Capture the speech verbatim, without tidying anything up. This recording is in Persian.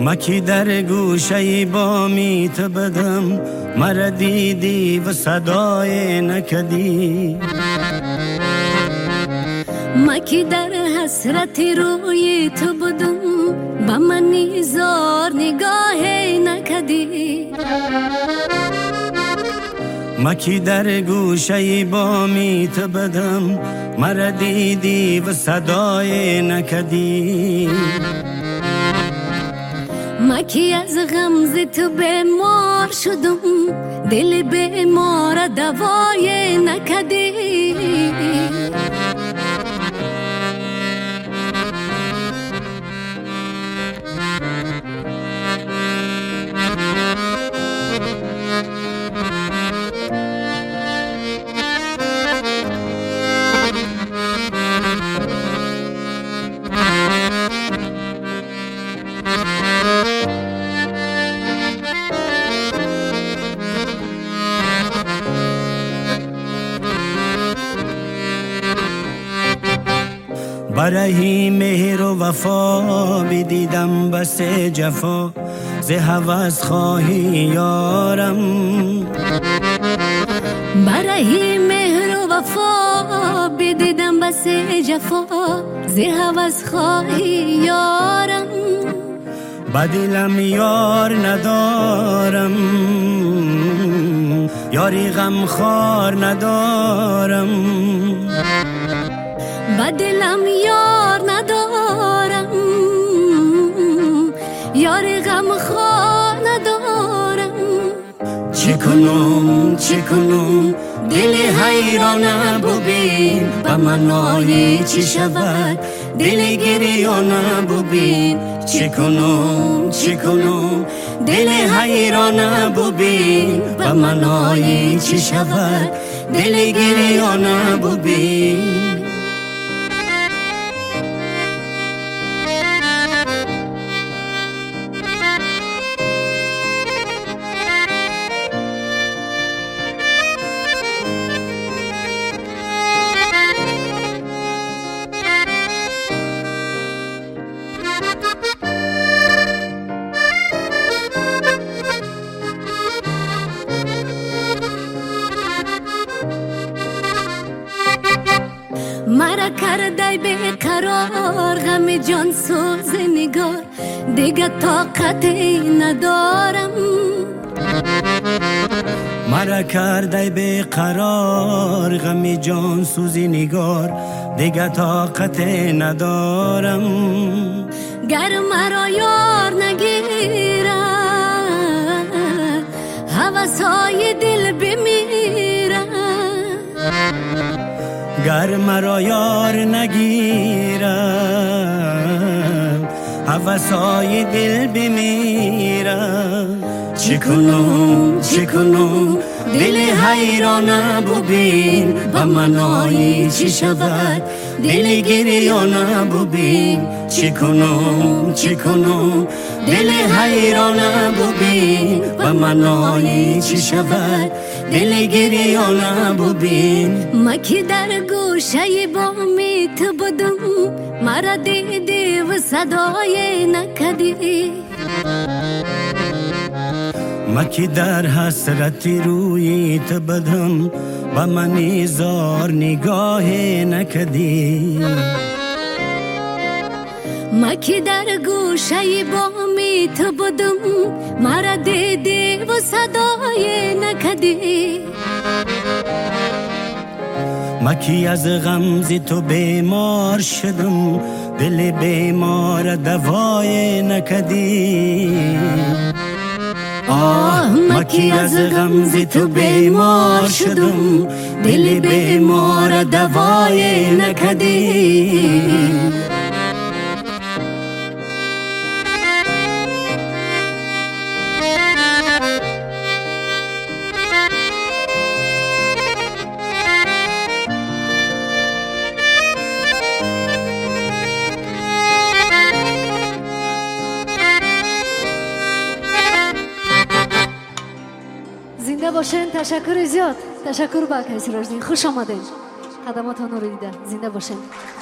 مکی در گوشه بامیت بدم، مرا دیدی و صدای نکدی. مکی در حسرت روی تو بدم، با من زار نگاه نکدی. مکی در گوشه بامیت بدم، مرا دیدی و صدای نکدی. مکی از غمز تو بیمار شدم، دل بیمار دوای نکدی. برای مهر و وفا بدیدم بس جفا، ز هوس خواهی یارم. برای مهر و وفا بدیدم بس جفا، ز هوس خواهی یارم. بدلم یار ندارم، یاری غم خار ندارم. بدلم یار ندارم، یار غم خار ندارم. چی کنم چی کنم دل حیرانه ببین، به منای چی شود دل گریانه ببین. چی کنم چی کنم دل حیرانه ببین، به منای چی شود دل گریانه ببین. مرا کرده بیقرار، غم جان سوز نگار، دیگه طاقتی ندارم. مرا کرده بیقرار، غم جان سوز نگار، دیگه طاقت ندارم. گر مرا یار نگیره، هوسای دل بمیره. گر مرا یار نگیرم، هوسای دل بمیرم. چی کنم چی کنم دل حیرانه ببین، به منای چی شود دل گریانه ببین. چی کنم چی کنم دل حیرانه ببین، به منای چی شود دل گریانه ببین. مکی در گوشه بامیت بدم، مرا دیدی و صدای نکدی. مکی در حسرت رویت بدم، با من زار نگاه نکدی. مکی در گوشه بامیت بدم، مرا دیدی و صدای نکدی. مکی از غمز تو بیمار شدم، دل بیمار دوای نکدی. آه مکی از غمز تو بیمار شدم، دل بیمار دوای نکدی. زنده باشین. تشکر زیاد. تشکر با کسی راجدین. خوش آمدین. خدماتون رو دیده. زنده باشین.